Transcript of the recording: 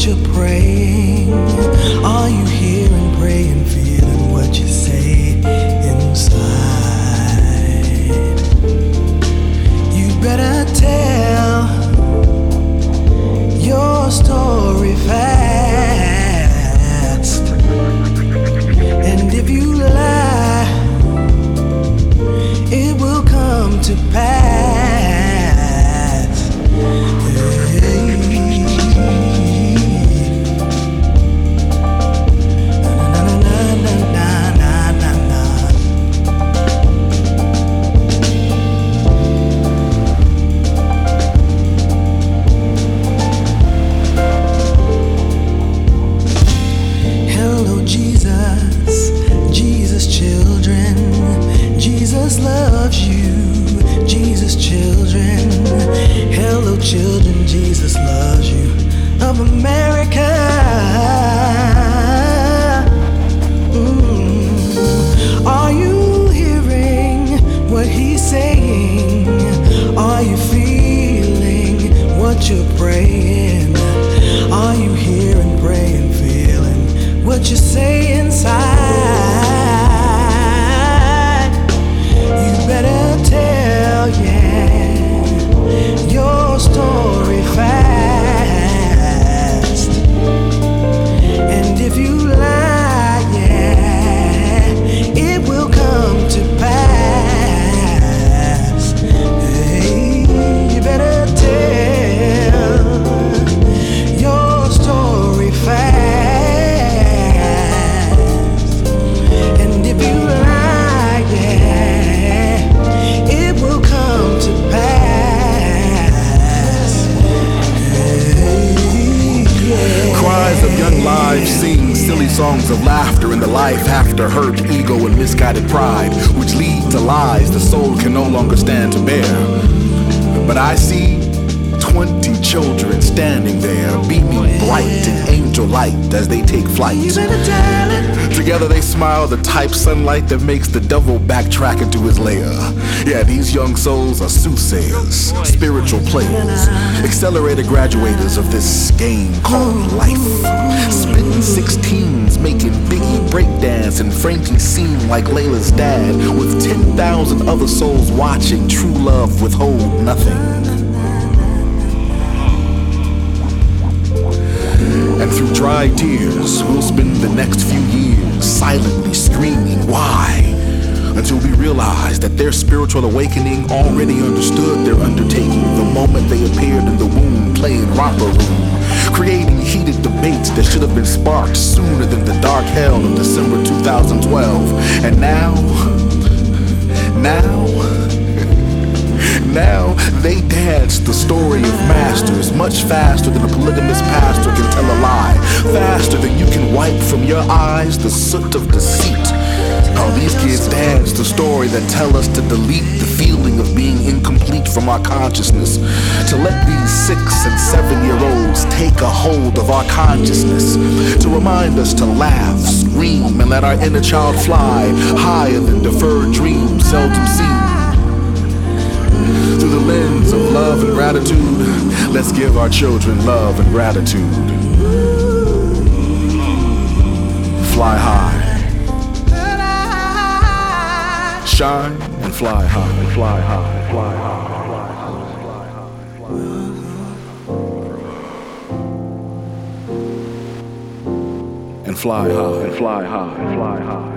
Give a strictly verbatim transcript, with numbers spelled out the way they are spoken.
what you're praying? Are you hearing, praying, feeling what you say inside? You better tell your story fast. And if you lie, it will come to pass. Jesus loves you, Jesus children. Hello children, Jesus loves you. Of America. Mm. Are you hearing what he's saying? Are you feeling what you're praying? Are you hearing, praying, feeling what you say inside? Better tell, yeah, your story fast. And if you lie, yeah, it will come to pass. Hey, you better tell your story fast. And if you lie, yeah, cries of young lives sing silly songs of laughter in the life after hurt, ego, and misguided pride, which lead to lies the soul can no longer stand to bear. But I see twenty children standing there, beaming bright in angel light as they take flight. You better tell it. Together they smile, the type sunlight that makes the devil backtrack into his lair. Yeah, these young souls are soothsayers, spiritual players, accelerated graduators of this game called life. Spitting sixteens, making Biggie breakdance and Frankie seem like Layla's dad, with ten thousand other souls watching true love withhold nothing. And through dry tears, we'll spend the next few years silently screaming, why? Until we realize that their spiritual awakening already understood their undertaking the moment they appeared in the womb playing romper room, creating heated debates that should have been sparked sooner than the dark hell of December two thousand twelve. And now, now, Now they dance the story of masters much faster than a polygamous pastor can tell a lie, faster than you can wipe from your eyes the soot of deceit. How these kids dance the story that tell us to delete the feeling of being incomplete from our consciousness, to let these six and seven year olds take a hold of our consciousness, to remind us to laugh, scream, and let our inner child fly higher than deferred dreams seldom seen. Through the lens of love and gratitude, let's give our children love and gratitude. Fly high. Shine and fly high, and fly high, and fly high, and fly high, and fly high. And fly high, and fly high, and fly high.